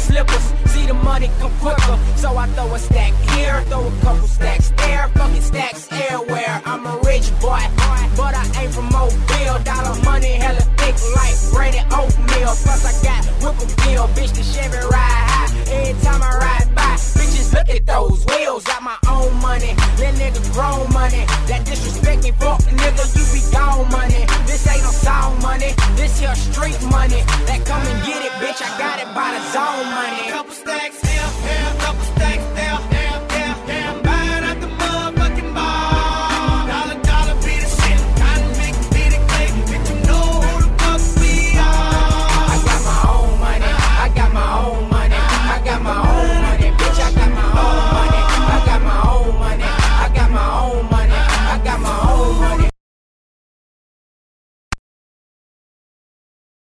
slippers. See the money come quicker, so I throw a stack here, throw a couple stacks there, fucking stacks everywhere. I'm a rich boy, but I ain't from Mobile. Dollar money hella thick like bread and oatmeal. Plus I got whipple-gill, bitch, the Chevy ride high. Every time I ride by, bitches look at those wheels. Got my own money, that nigga grown money. That disrespect me, fuck nigga, you be gone money. This ain't no song money, this here street money. That come and get it, bitch, I got it by the zone money.